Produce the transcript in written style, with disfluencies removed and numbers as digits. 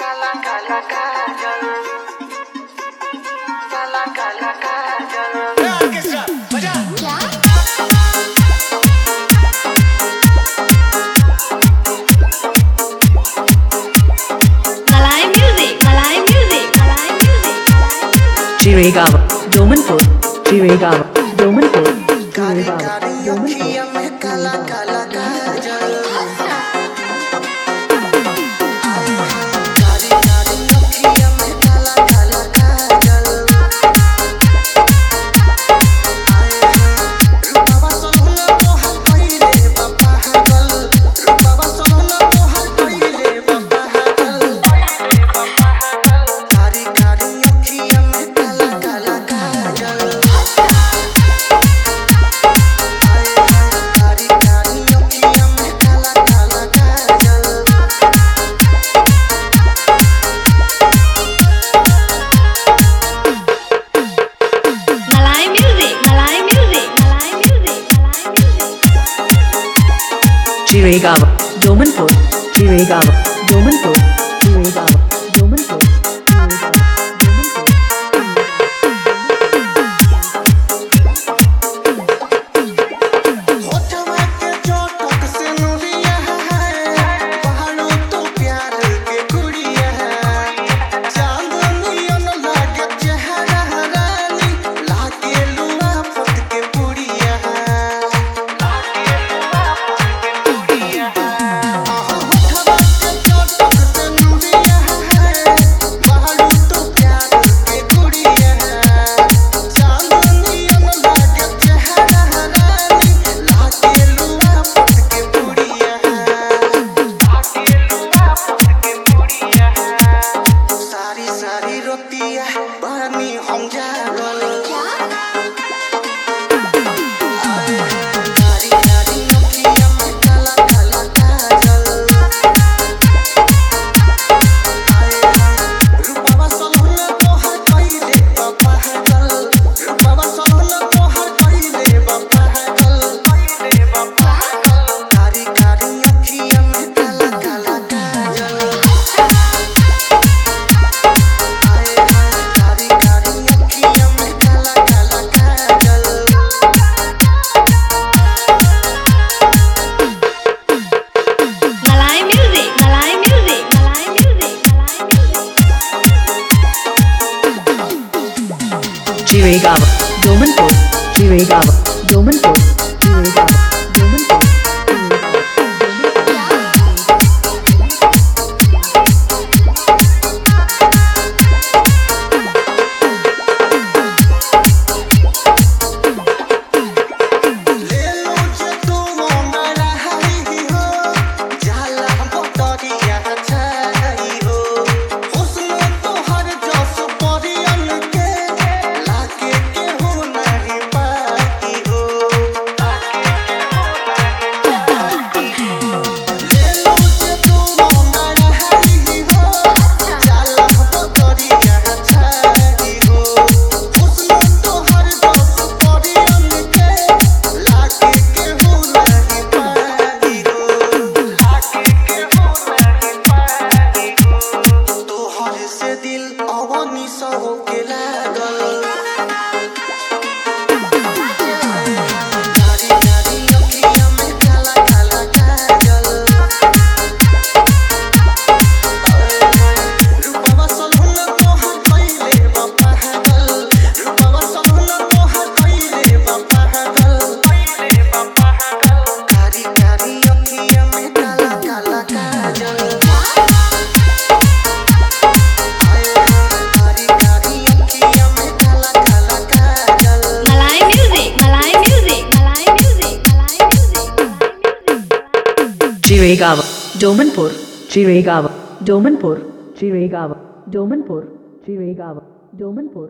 काला काला काजल काला काला काजल Jiregaon, Domanpur, Jiregaon, Domanpur, कारी Jiregaon, कारी Domanpur. अखियां में काला काला काजल कारी कारी अखियां में काला काला काजल रूपवा सोहना तोहर पहिले बाबा हगल रूपवा सोहना तोहर पहिले बाबा हगल कारी कारी अखियां में काला काला काजल कारी कारी अखियां में काला काला काजल Jiregaon, Domanpur, Jiregaon, Domanpur, Jiregaon, Domanpur, Jiregaon, Domanpur. होठवा के चोटक से नुरिया है पहाड़ों तो प्यार के गुड़िया है चांदनियन लागे चेहरा रानी लागे लुआ फट के पुड़िया है होठवा के चोटक से नुरिया है पहाड़ों तो प्यार के गुड़िया है चांदनियन लागे चेहरा रानी लागे लुआ फट के पुड़िया है सारी सारी रोतिया बानी हम जागल कारी कारी अखियां में काला काला काजल रूपवा सोहना तोहर पहिले बाबा हगल रूपवा सोहना तोहर पहिले बाबा हगल कारी कारी अखियां में काला काला काजल कारी कारी अखियां में काला काला काजल Jiregaon, Domanpur, Jiregaon, Domanpur, Jiregaon, Domanpur, ले लो जे तू मोरा हरी हो जाला मोटरिया छाई हो हुस्न तोहर जस परियन के लागे के हो नहीं पाई हो ले लो जे तू मोरा हरी हो जाला मोटरिया छाई हो हुस्न तोहर जस परियन के लागे के हो नहीं पाई हो तोहर से दिल अवनी सो के लागल कारी कारी अखियां में काला काला काजल रूपवा सोहना तोहर पहिले बाबा हगल रूपवा सोहना तोहर पहिले बाबा हगल कारी कारी अखियां में काला काला काजल कारी कारी अखियां में काला काला काजल Jiregaon, Domanpur, Jiregaon, Domanpur, Jiregaon, Domanpur, Jiregaon, Domanpur.